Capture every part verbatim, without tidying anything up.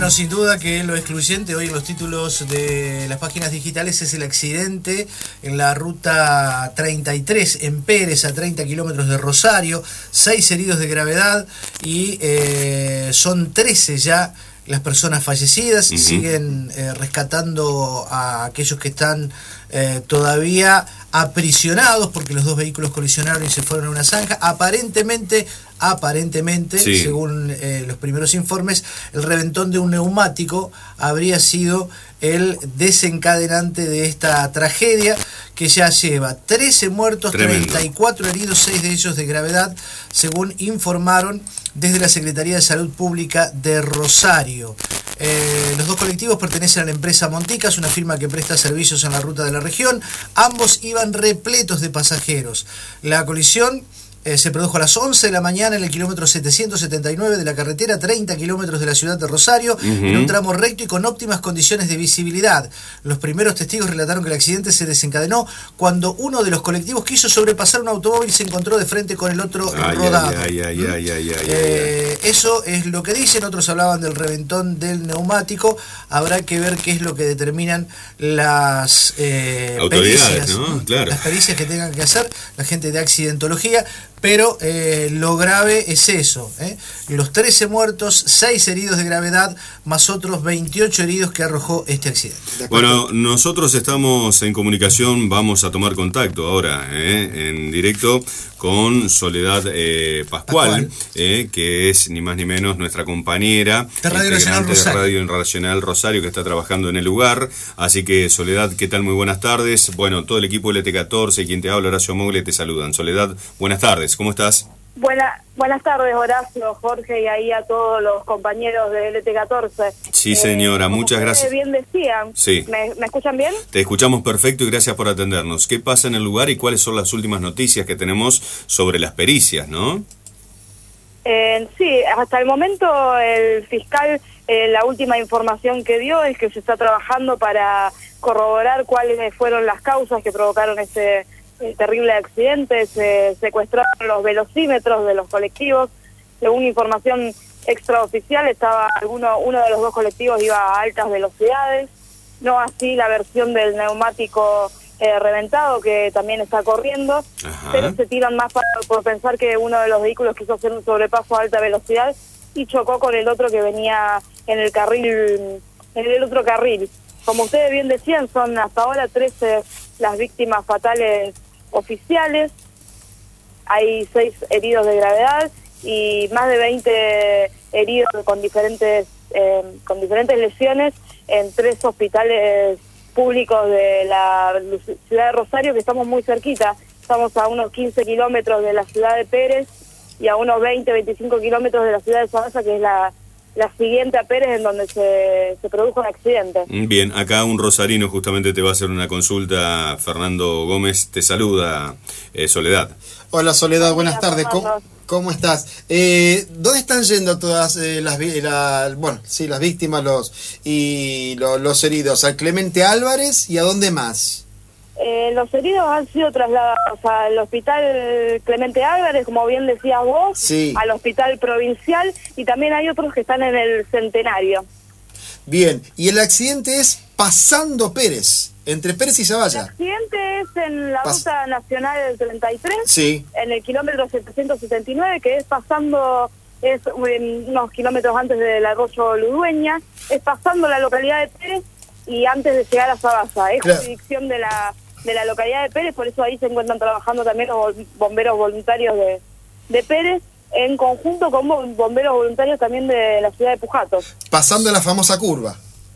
Bueno, sin duda que lo excluyente hoy en los títulos de las páginas digitales es el accidente en la ruta treinta y tres en Pérez, a treinta kilómetros de Rosario, seis heridos de gravedad y eh, son trece ya las personas fallecidas. Uh-huh. Siguen eh, rescatando a aquellos que están eh, todavía aprisionados porque los dos vehículos colisionaron y se fueron a una zanja. Aparentemente, aparentemente, sí. según eh, los primeros informes, el reventón de un neumático habría sido el desencadenante de esta tragedia, que ya lleva trece muertos, Tremendo. treinta y cuatro heridos, seis de ellos de gravedad, según informaron desde la Secretaría de Salud Pública de Rosario. Eh, los dos colectivos pertenecen a la empresa Monticas, una firma que presta servicios en la ruta de la región. Ambos iban repletos de pasajeros. La colisión Eh, se produjo a las once de la mañana en el kilómetro setecientos setenta y nueve de la carretera, treinta kilómetros de la ciudad de Rosario, uh-huh. en un tramo recto y con óptimas condiciones de visibilidad. Los primeros testigos relataron que el accidente se desencadenó cuando uno de los colectivos quiso sobrepasar un automóvil y se encontró de frente con el otro ay, rodado. Ay, ay, ay, ay, ay, eh, ay. Eso es lo que dicen. Otros hablaban del reventón del neumático. Habrá que ver qué es lo que determinan las eh, autoridades, pericias, ¿no? Claro. Las pericias que tengan que hacer la gente de accidentología. Pero eh, lo grave es eso, ¿eh? Los trece muertos, seis heridos de gravedad, más otros veintiocho heridos que arrojó este accidente. Bueno, nosotros estamos en comunicación, vamos a tomar contacto ahora, ¿eh? en directo, con Soledad eh, Pascual, Pascual. Eh, que es ni más ni menos nuestra compañera de Radio Nacional Rosario. de Radio Nacional Rosario, que está trabajando en el lugar. Así que, Soledad, ¿qué tal? Muy buenas tardes. Bueno, todo el equipo L T catorce, quien te habla, Horacio Mogle, te saludan. Soledad, buenas tardes. ¿Cómo estás? Buena, buenas tardes, Horacio, Jorge, y ahí a todos los compañeros de L T catorce. Sí, señora, eh, muchas gracias. bien decían. Sí. ¿Me, ¿Me escuchan bien? Te escuchamos perfecto y gracias por atendernos. ¿Qué pasa en el lugar y cuáles son las últimas noticias que tenemos sobre las pericias, no? Eh, sí, hasta el momento el fiscal, eh, la última información que dio es que se está trabajando para corroborar cuáles fueron las causas que provocaron ese El terrible accidente. Se secuestraron los velocímetros de los colectivos. Según información extraoficial, estaba alguno, uno de los dos colectivos iba a altas velocidades, no así la versión del neumático eh, reventado, que también está corriendo. Ajá. Pero se tiran más para, por pensar que uno de los vehículos quiso hacer un sobrepaso a alta velocidad y chocó con el otro que venía en el carril, en el otro carril. Como ustedes bien decían, son hasta ahora trece las víctimas fatales oficiales, hay seis heridos de gravedad y más de veinte heridos con diferentes eh, con diferentes lesiones en tres hospitales públicos de la ciudad de Rosario, que estamos muy cerquita. Estamos a unos quince kilómetros de la ciudad de Pérez y a unos veinte, veinticinco kilómetros de la ciudad de Sabasa, que es la la siguiente a Pérez, en donde se, se produjo un accidente. Bien, acá un rosarino justamente te va a hacer una consulta. Fernando Gómez te saluda, eh, Soledad. Hola, Soledad, buenas Hola, tardes. ¿Cómo, ¿Cómo estás? Eh, ¿Dónde están yendo todas eh, las la, bueno, sí, las víctimas los y lo, los heridos? ¿A Clemente Álvarez y a dónde más? Eh, los heridos han sido trasladados al hospital Clemente Álvarez, como bien decías vos, sí. al hospital provincial, y también hay otros que están en el Centenario. Bien, y el accidente es pasando Pérez, entre Pérez y Zavalla. El accidente es en la Pas- ruta nacional del treinta y tres, sí. en el kilómetro setecientos setenta y nueve, que es pasando, es unos kilómetros antes del arroyo Ludueña, es pasando la localidad de Pérez y antes de llegar a Zavalla. Es claro. Jurisdicción de la de la localidad de Pérez, por eso ahí se encuentran trabajando también los bomberos voluntarios de, de Pérez, en conjunto con bomberos voluntarios también de la ciudad de Pujatos. Pasando la famosa curva.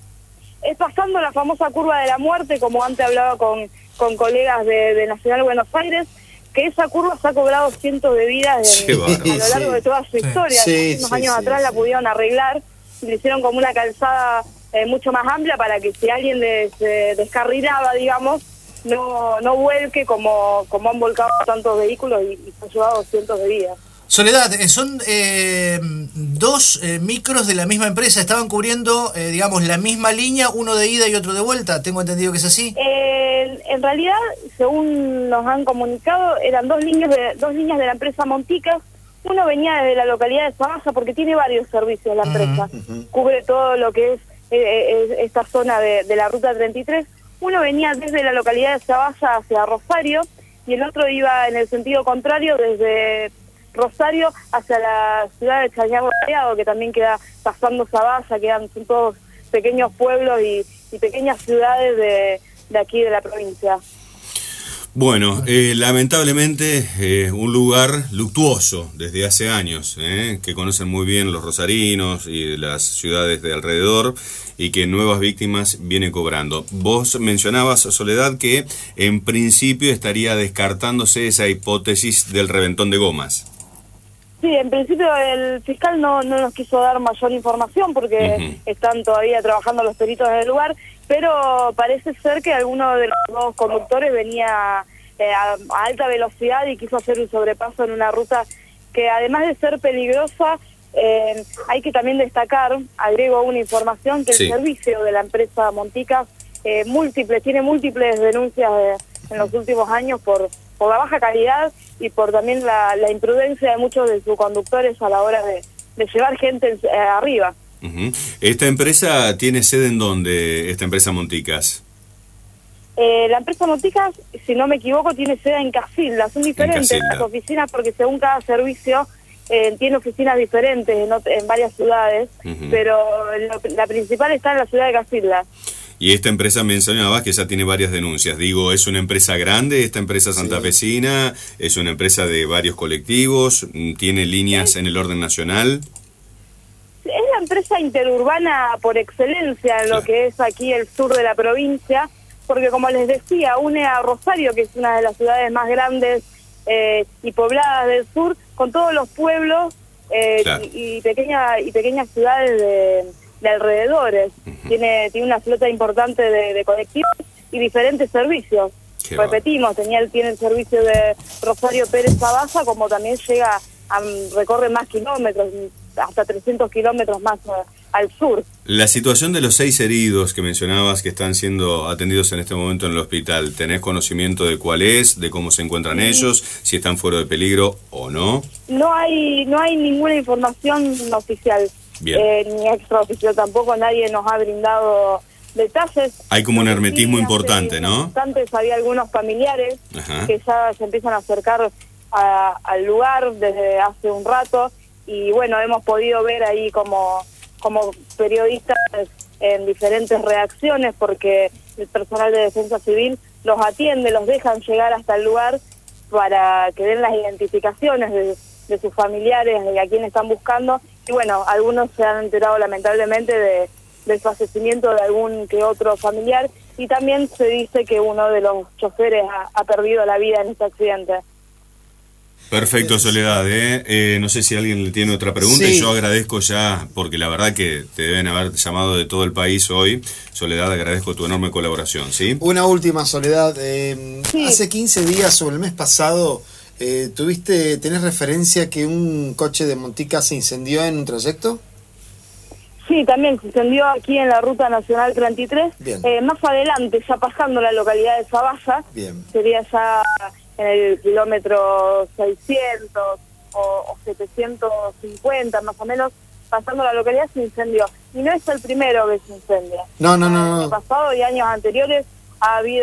Es pasando la famosa curva de la muerte, como antes hablaba con, con colegas de, de Nacional Buenos Aires, que esa curva se ha cobrado cientos de vidas en, a lo largo sí. de toda su historia. Sí, unos sí, años sí, atrás sí. la pudieron arreglar, y le hicieron como una calzada eh, mucho más amplia para que si alguien les eh, descarrilaba, digamos, no no vuelque como como han volcado tantos vehículos y, y se han llevado cientos de vidas. Soledad, son eh, dos eh, micros de la misma empresa, estaban cubriendo, eh, digamos, la misma línea, uno de ida y otro de vuelta, tengo entendido que es así. Eh, en realidad, según nos han comunicado, eran dos líneas de dos líneas de la empresa Monticas, Uno venía desde la localidad de Sabasa porque tiene varios servicios la empresa. Uh-huh. Cubre todo lo que es eh, esta zona de, de la Ruta treinta y tres. Uno venía desde la localidad de Sabasa hacia Rosario y el otro iba en el sentido contrario desde Rosario hacia la ciudad de Chañar Rayado, que también queda pasando Sabasa, quedan son todos pequeños pueblos y, y pequeñas ciudades de, de aquí de la provincia. Bueno, eh, lamentablemente eh, un lugar luctuoso desde hace años, eh, que conocen muy bien los rosarinos y las ciudades de alrededor y que nuevas víctimas viene cobrando. Vos mencionabas, Soledad, que en principio estaría descartándose esa hipótesis del reventón de gomas. Sí, en principio el fiscal no, no nos quiso dar mayor información porque uh-huh. están todavía trabajando los peritos del lugar, pero parece ser que alguno de los dos conductores venía eh, a, a alta velocidad y quiso hacer un sobrepaso en una ruta que, además de ser peligrosa, eh, hay que también destacar, agrego una información, que el sí. servicio de la empresa Monticas eh, múltiples, tiene múltiples denuncias de, en los últimos años por, por la baja calidad y por también la, la imprudencia de muchos de sus conductores a la hora de, de llevar gente eh, arriba. Uh-huh. ¿Esta empresa tiene sede en dónde, esta empresa Monticas? Eh, la empresa Monticas, si no me equivoco, tiene sede en Casilda. Son diferentes las oficinas porque según cada servicio eh, tiene oficinas diferentes en, en varias ciudades, uh-huh. pero lo, la principal está en la ciudad de Casilda. Y esta empresa mencionaba que ya tiene varias denuncias. Digo, ¿es una empresa grande, esta empresa santafesina? Sí. ¿Es una empresa de varios colectivos? ¿Tiene líneas sí. en el orden nacional? Es la empresa interurbana por excelencia en claro. lo que es aquí el sur de la provincia, porque como les decía, une a Rosario, que es una de las ciudades más grandes eh, y pobladas del sur, con todos los pueblos eh, claro. y, y, pequeña, y pequeñas ciudades de... de alrededores. Uh-huh. tiene tiene una flota importante de, de colectivos y diferentes servicios. Qué Repetimos, tenía tiene el servicio de Rosario Pérez Sabasa, como también llega a recorre más kilómetros, hasta trescientos kilómetros más uh, al sur. La situación de los seis heridos que mencionabas que están siendo atendidos en este momento en el hospital, ¿tenés conocimiento de cuál es, de cómo se encuentran sí. ellos, si están fuera de peligro o no? No hay no hay ninguna información oficial. Eh, ni extraoficial tampoco, nadie nos ha brindado detalles. Hay como un hermetismo sí, importante, ¿no? Antes había algunos familiares Ajá. que ya se empiezan a acercar a, al lugar desde hace un rato y bueno, hemos podido ver ahí como, como periodistas en diferentes reacciones porque el personal de defensa civil los atiende, los dejan llegar hasta el lugar para que den las identificaciones de, de sus familiares, de a quién están buscando. Y bueno, algunos se han enterado lamentablemente de, del fallecimiento de algún que otro familiar y también se dice que uno de los choferes ha, ha perdido la vida en este accidente. Perfecto, Soledad. ¿eh? Eh, no sé si alguien le tiene otra pregunta sí. y yo agradezco ya, porque la verdad que te deben haber llamado de todo el país hoy. Soledad, agradezco tu enorme colaboración, ¿sí? Una última, Soledad. Eh, sí. Hace quince días o el mes pasado... Eh, ¿Tuviste, tenés referencia que un coche de Monticas se incendió en un trayecto? Sí, también se incendió aquí en la Ruta Nacional treinta y tres. Eh, más adelante, ya pasando la localidad de Sabasa, Bien. sería ya en el kilómetro seiscientos o, o setecientos cincuenta más o menos, pasando la localidad se incendió. Y no es el primero que se incendia. No, no, no. no. El año pasado y años anteriores ha habido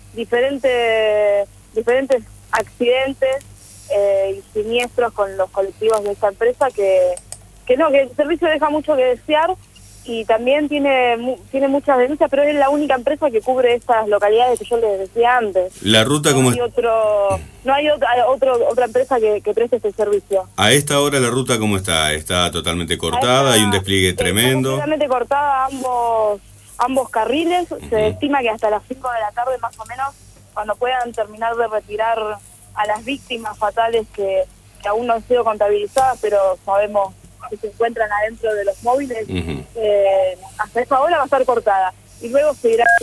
diferentes diferentes accidentes eh, y siniestros con los colectivos de esta empresa que, que no, que el servicio deja mucho que desear y también tiene tiene muchas denuncias, pero es la única empresa que cubre estas localidades que yo les decía antes. La ruta no como hay otro no hay otra otro, otra empresa que, que preste este servicio. A esta hora la ruta cómo está, está totalmente cortada, esta, hay un despliegue está tremendo. Totalmente cortada ambos ambos carriles, uh-huh. se estima que hasta las cinco de la tarde más o menos, cuando puedan terminar de retirar a las víctimas fatales que, que aún no han sido contabilizadas, pero sabemos que se encuentran adentro de los móviles, uh-huh. eh, hasta esa hora va a estar cortada. Y luego se irán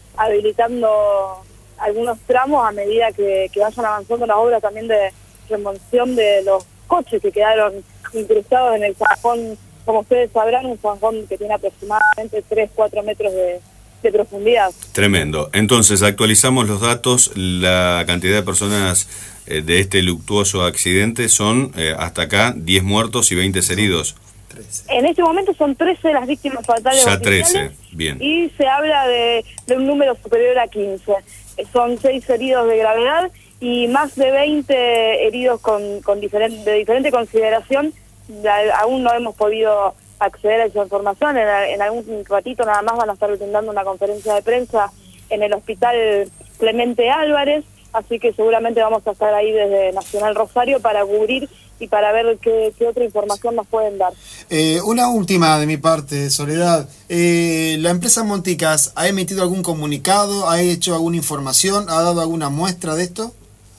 habilitando algunos tramos a medida que, que vayan avanzando las obras también de remoción de los coches que quedaron incrustados en el zanjón. Como ustedes sabrán, un zanjón que tiene aproximadamente tres a cuatro metros de, de profundidad. Tremendo. Entonces, actualizamos los datos, la cantidad de personas eh, de este luctuoso accidente son eh, hasta acá diez muertos y veinte heridos. En este momento son trece las víctimas fatales ya oficiales, trece, bien. Y se habla de, de un número superior a quince. Son seis heridos de gravedad y más de veinte heridos con, con diferente, de diferente consideración. Aún no hemos podido acceder a esa información. En, en algún ratito nada más van a estar brindando una conferencia de prensa en el hospital Clemente Álvarez, así que seguramente vamos a estar ahí desde Nacional Rosario para cubrir y para ver qué, qué otra información nos pueden dar. Eh, una última de mi parte, Soledad. Eh, ¿La empresa Monticas ha emitido algún comunicado, ha hecho alguna información, ha dado alguna muestra de esto?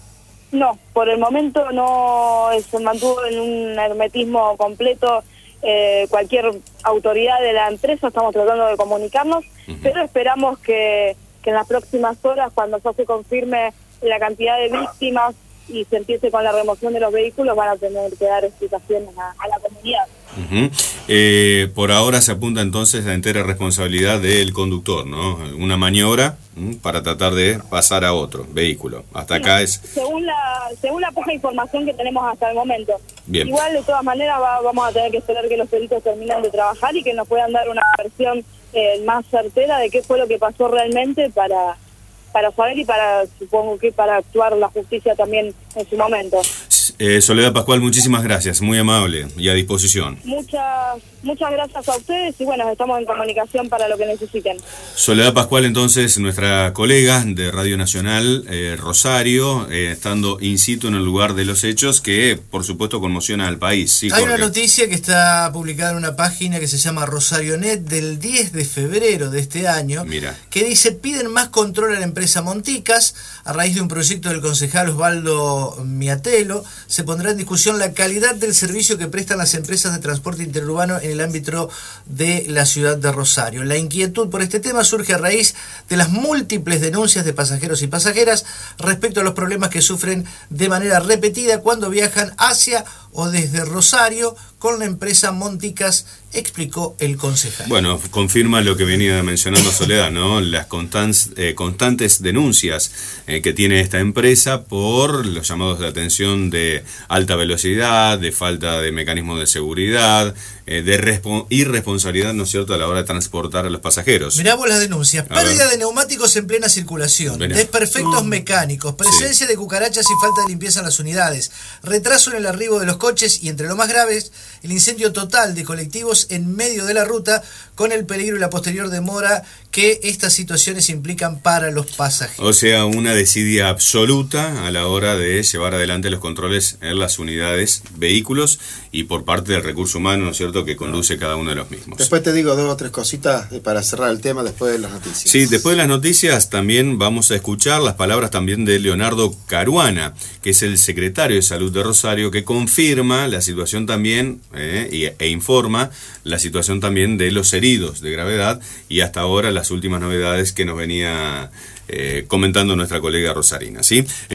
No, por el momento no, se mantuvo en un hermetismo completo. Eh, cualquier autoridad de la empresa estamos tratando de comunicarnos, uh-huh. pero esperamos que, que en las próximas horas, cuando ya se confirme la cantidad de víctimas y se empiece con la remoción de los vehículos, van a tener que dar explicaciones a, a la comunidad. Uh-huh. Eh, por ahora se apunta entonces la entera responsabilidad del conductor, ¿no? Una maniobra ¿m? para tratar de pasar a otro vehículo. Hasta sí, acá es... Según la, según la poca información que tenemos hasta el momento. Bien. Igual, de todas maneras, va, vamos a tener que esperar que los peritos terminen de trabajar y que nos puedan dar una versión eh, más certera de qué fue lo que pasó realmente para... para saber y para, supongo que para actuar la justicia también en su momento. Eh, Soledad Pascual, muchísimas gracias, muy amable y a disposición. Muchas muchas gracias a ustedes y bueno, estamos en comunicación para lo que necesiten. Soledad Pascual, entonces, nuestra colega de Radio Nacional eh, Rosario, eh, estando in situ en el lugar de los hechos, que por supuesto conmociona al país. Sí, hay Jorge. Una noticia que está publicada en una página que se llama RosarioNet del diez de febrero de este año. Mira. Que dice: piden más control a la empresa Monticas a raíz de un proyecto del concejal Osvaldo Miatelo. Se pondrá en discusión la calidad del servicio que prestan las empresas de transporte interurbano en el ámbito de la ciudad de Rosario. La inquietud por este tema surge a raíz de las múltiples denuncias de pasajeros y pasajeras respecto a los problemas que sufren de manera repetida cuando viajan hacia o desde Rosario con la empresa Monticas, explicó el concejal. Bueno, confirma lo que venía mencionando Soledad, ¿no? Las constantes, eh, constantes denuncias eh, que tiene esta empresa por los llamados de atención de alta velocidad, de falta de mecanismos de seguridad, eh, de irresponsabilidad, ¿no es cierto?, a la hora de transportar a los pasajeros. Mirá vos las denuncias: A pérdida ver. de neumáticos en plena circulación, Mirá. desperfectos Uh. mecánicos, presencia sí. de cucarachas y falta de limpieza en las unidades, retraso en el arribo de los coches y, entre lo más graves, el incendio total de colectivos en medio de la ruta, con el peligro y la posterior demora que estas situaciones implican para los pasajeros. O sea, una desidia absoluta a la hora de llevar adelante los controles en las unidades, vehículos y por parte del recurso humano, ¿no es cierto?, que conduce cada uno de los mismos. Después te digo dos o tres cositas para cerrar el tema después de las noticias. Sí, después de las noticias también vamos a escuchar las palabras también de Leonardo Caruana, que es el secretario de Salud de Rosario, que confirma la situación también eh, y, e informa la situación también de los heridos de gravedad y hasta ahora las últimas novedades que nos venía eh, comentando nuestra colega rosarina, ¿sí?